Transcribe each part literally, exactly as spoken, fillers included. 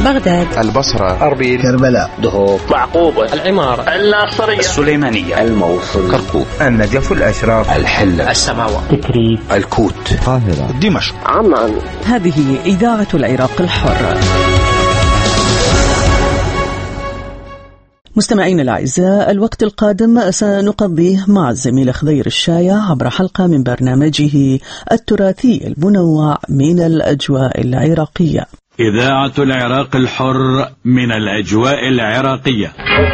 بغداد، البصرة، أربيل، كربلاء، دهوك، معقوبة، العمارة، الناصرية، السليمانية، الموصل، كركوك، النجف، الأشراف، الحلة، السماوة، تكريت، الكوت، القاهرة، دمشق، عمان. هذه إذاعة العراق الحر. مستمعين الأعزاء، الوقت القادم سنقضيه مع الزميل خضير الشايع عبر حلقة من برنامجه التراثي المنوع من الأجواء العراقية. إذاعة العراق الحر من الأجواء العراقية.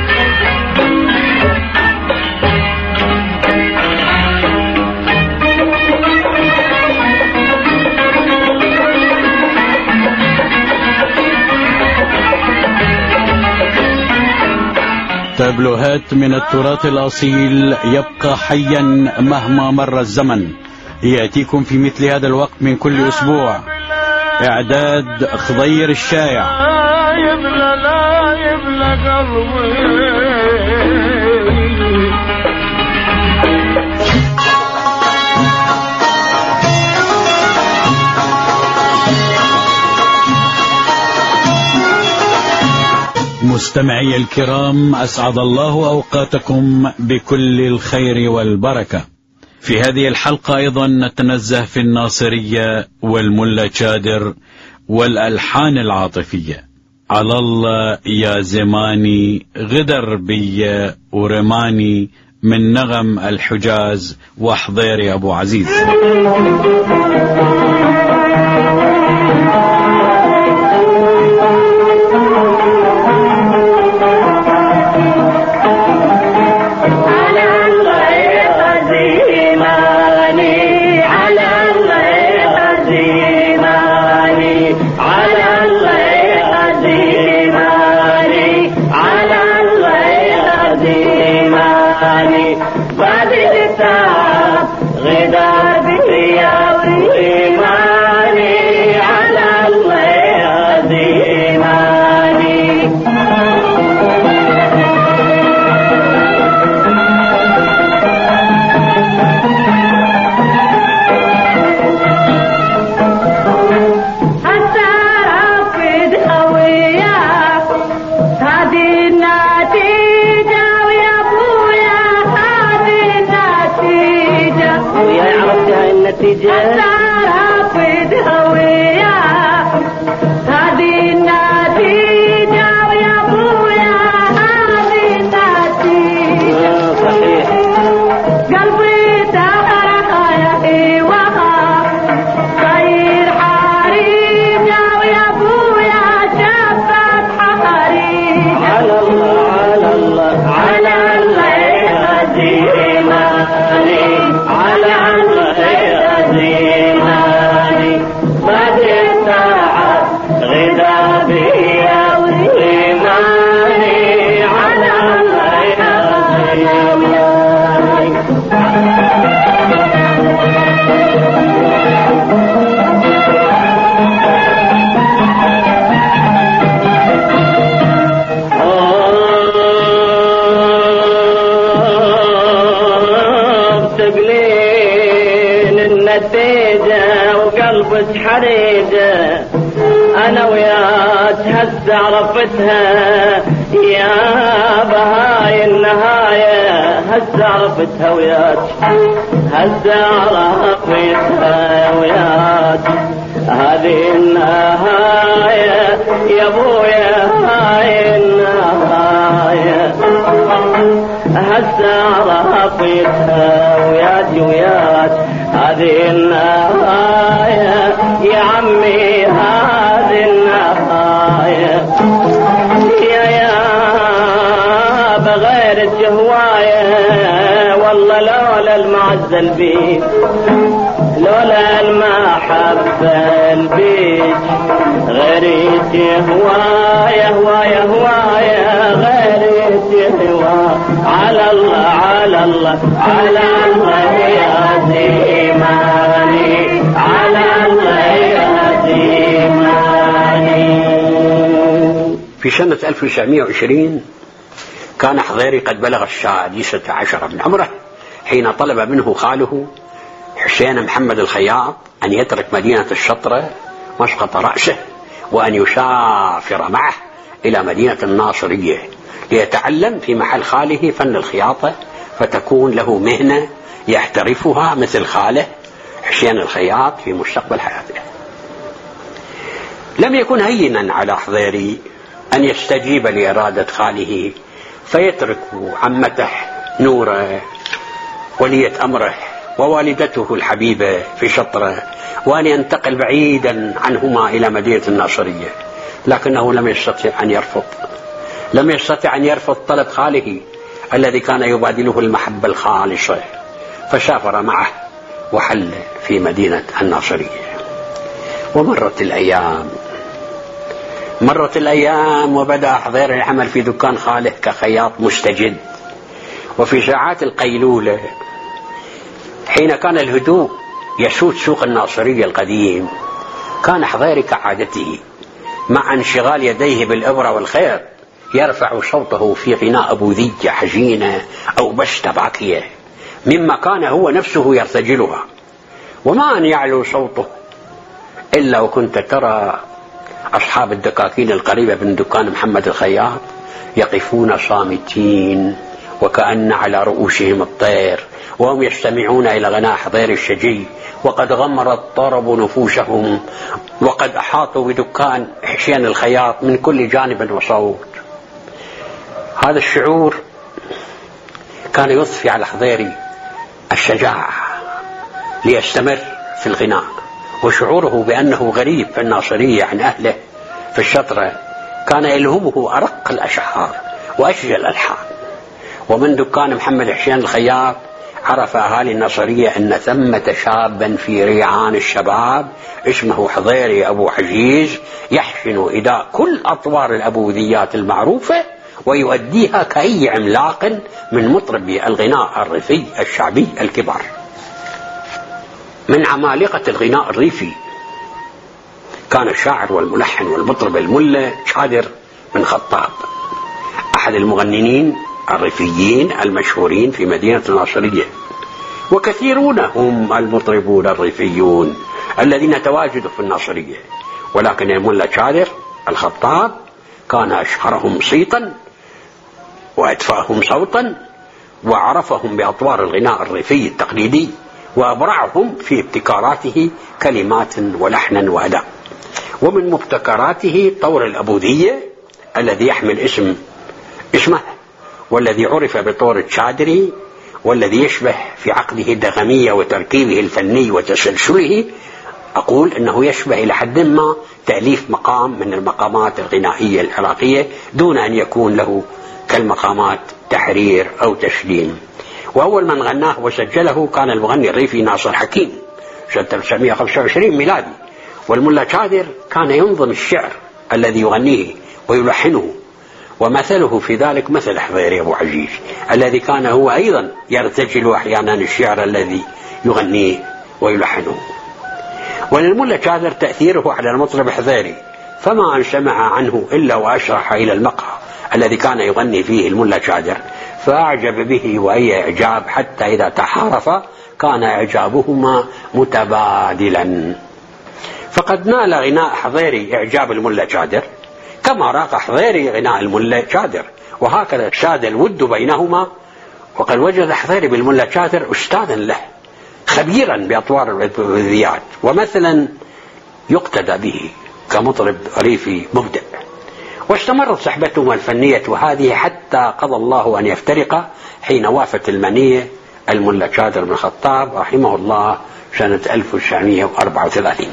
تابلوهات من التراث الأصيل يبقى حيا مهما مر الزمن، يأتيكم في مثل هذا الوقت من كل أسبوع. إعداد خضير الشايع. مستمعي الكرام، أسعد الله أوقاتكم بكل الخير والبركة. في هذه الحلقة أيضا نتنزه في الناصرية والملا شادر والألحان العاطفية. على الله يا زماني غدر بي ورماني من نغم الحجاز وحضير أبو عزيز. حريجة أنا وياك هسه عرفتها يا بهاي النهاية، هسه عرفتها وياك، هسه عرفتها وياك، هذه النهاية يا بويا، هاي النهاية هسه عرفتها وياك وياك، هذه النهاية يا عمي، هذه النهاية يا يا بغير هواية، والله لولا المعزة البيت، لولا المحبة البيت، غيرت هواية هواية هواية، غيرت هواية، على الله على الله على الله يا زماني، على الله يا زماني. في سنة ألف وتسعمائة وعشرين كان حضيري قد بلغ السادسة عشر من عمره حين طلب منه خاله حسين محمد الخياط أن يترك مدينة الشطرة مسقط رأسه وأن يسافر معه إلى مدينة الناصرية ليتعلم في محل خاله فن الخياطة، فتكون له مهنة يحترفها مثل خاله حسين الخياط في مستقبل حياته. لم يكن هينا على حضيري أن يستجيب لإرادة خاله فيترك عمته نورة ولية أمره ووالدته الحبيبة في شطرة، وأن ينتقل بعيدا عنهما إلى مدينة الناصرية، لكنه لم يستطع أن يرفض لم يستطع أن يرفض طلب خاله الذي كان يبادله المحبة الخالصة، فسافر معه وحل في مدينة الناصرية. ومرت الأيام مرت الأيام وبدأ حضيري العمل في دكان خاله كخياط مستجد. وفي ساعات القيلولة حين كان الهدوء يسود سوق الناصرية القديم، كان حضيري كعادته مع انشغال يديه بالإبرة والخيط يرفع صوته في غناء أبوذية حزينة أو بشتة باكية مما كان هو نفسه يرتجلها، وما أن يعلو صوته إلا وكنت ترى أصحاب الدكاكين القريبة من دكان محمد الخياط يقفون صامتين وكأن على رؤوسهم الطير وهم يستمعون إلى غناء حضيري الشجي، وقد غمر الطرب نفوسهم، وقد أحاطوا بدكان حسين الخياط من كل جانب وصوت. هذا الشعور كان يضفي على حضيري الشجاعة ليستمر في الغناء، وشعوره بأنه غريب في الناصرية عن أهله في الشطرة كان يلهمه أرق الأشعار وأشجى الألحان. ومن دكان محمد حسين الخياط عرف أهالي الناصرية أن ثمة شابا في ريعان الشباب اسمه حضيري أبو عزيز يحسن إداء كل أطوار الأبوذيات المعروفة ويؤديها كأي عملاق من مطربي الغناء الريفي الشعبي الكبار. من عمالقة الغناء الريفي كان الشاعر والملحن والمطرب الملا شادر بن خطاب، أحد المغنيين الريفيين المشهورين في مدينة الناصرية، وكثيرون هم المطربون الريفيون الذين تواجدوا في الناصرية، ولكن الملا شادر الخطاب كان أشهرهم صيتا وأدفاهم صوتا وعرفهم بأطوار الغناء الريفي التقليدي، وأبرعهم في ابتكاراته كلمات ولحنا وأداء. ومن مبتكراته طور الأبوذية الذي يحمل اسم اسمه والذي عرف بطور الشادري، والذي يشبه في عقده الدغمية وتركيبه الفني وتسلسله، أقول أنه يشبه إلى حد ما تأليف مقام من المقامات الغنائية العراقية دون أن يكون له كالمقامات تحرير أو تسليم. وأول من غناه وسجله كان المغني الريفي ناصر حكيم سنة ألف وتسعمائة وخمسة وعشرين ميلادي. والملا شادر كان ينظم الشعر الذي يغنيه ويلحنه، ومثله في ذلك مثل حضيري أبو عزيز الذي كان هو أيضا يرتجل أحيانا الشعر الذي يغنيه ويلحنه. وللملا شادر تأثيره على المطرب حضيري، فما أن سمع عنه إلا وأشرح إلى المقهى الذي كان يغني فيه الملا شادر فأعجب به وأي إعجاب، حتى إذا تحارف كان إعجابهما متبادلا. فقد نال غناء حضيري إعجاب الملا شادر كما راق حضيري غناء الملا شادر، وهكذا شاد الود بينهما. وقد وجد حضيري بالملا شادر أستاذا له خبيرا بأطوار الأبوذيات ومثلا يقتدى به كمطرب ريفي مبدع. واستمرت صحبتهما الفنية هذه حتى قضى الله أن يفترق حين وافت المنية الملا شادر بن خطاب رحمه الله سنة ألف وتسعمائة وأربعة وثلاثين.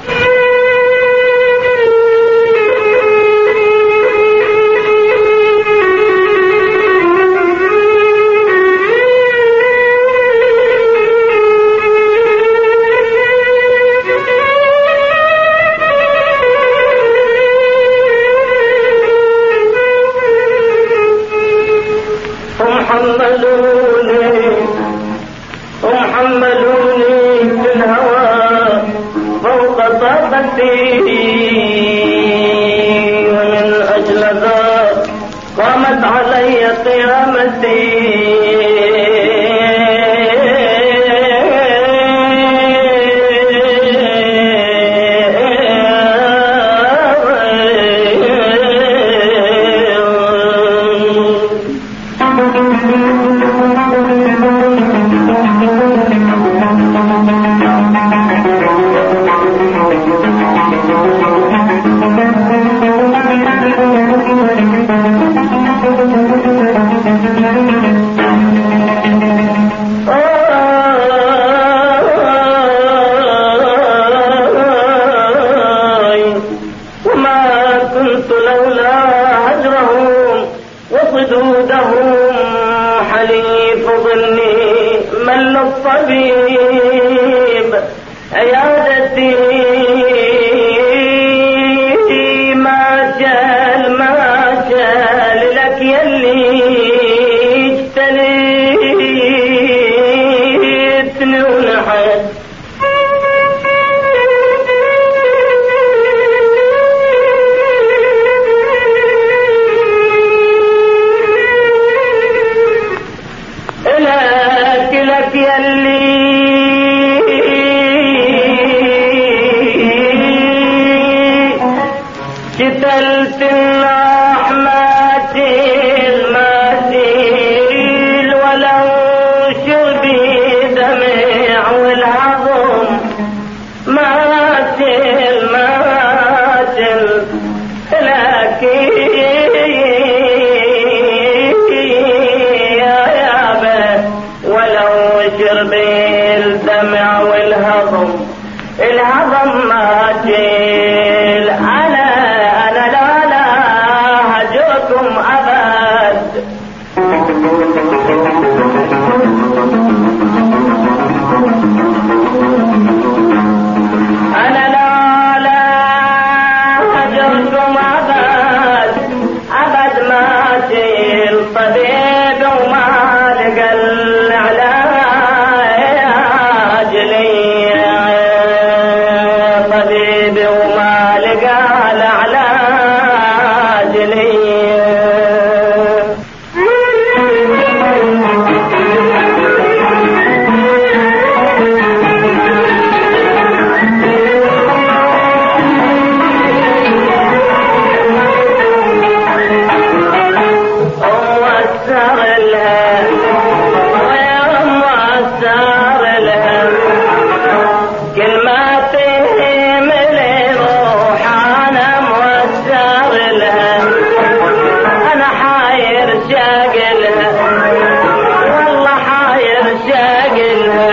ومن أجل ذا قامت علي قيامتي صدودهم حليف ظني مل الطبيب عيادتي ما جال ما جال لك يلي اجتليتني ونحت لك لك يلي قتلت الرحمة المثيل ولو شربي دمع والهضم ماتل ماتل لك يا يابا ولو شربي الدمع والهضم الهضم ماتل أنا أنا لا لا هجركم أبد أنا لا لا هجركم أبد أبد ماتل طبيب وما لقى العلاج لي طبيبي وما لقى العلاج لي أم أسر لها ويا أم أسر لها كلماتهم لي روح أنا موسر لها أنا حاير شاقلها والله حاير شاقلها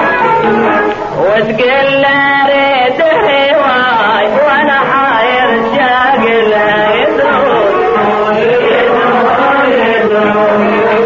وتقل لي ريد هواي وأنا حاير شاقلها يدرون يدرون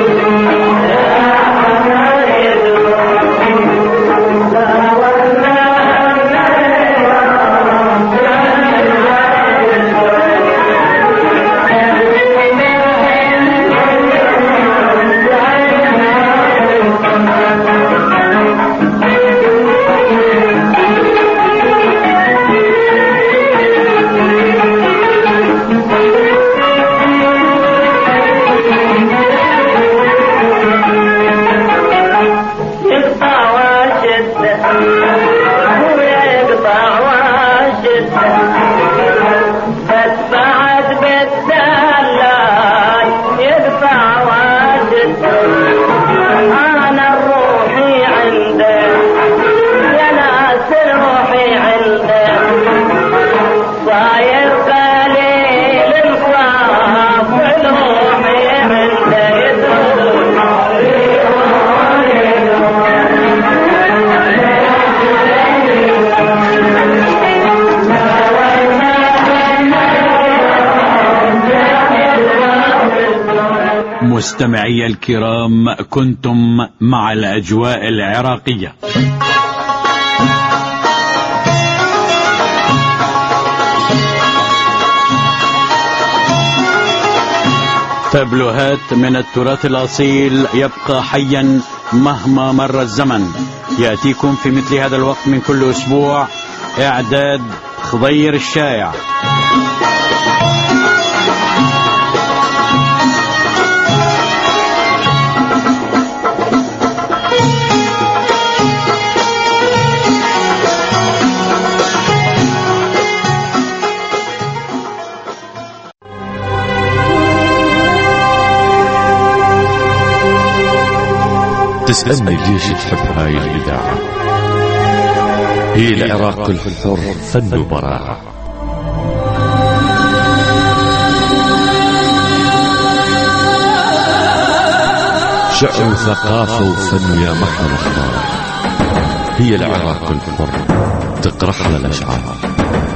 يقطع واشد هو يقطع واشد بس بعد بالدلال يقطع واشد انا روحي عنده يا ناس روحي عنده صاير قليل انصاف روحي عنده يدرون مستمعي الكرام، كنتم مع الأجواء العراقية. تابلوهات من التراث الأصيل يبقى حيا مهما مر الزمن، يأتيكم في مثل هذا الوقت من كل أسبوع. إعداد خضير الشايع. تسألني ليش تحب هاي الإذاعة؟ هي العراق الحر فن وبراعة. شعر وثقافة وفن يا محمد الأخبار. هي العراق الحر تقرح لنا الأشعار.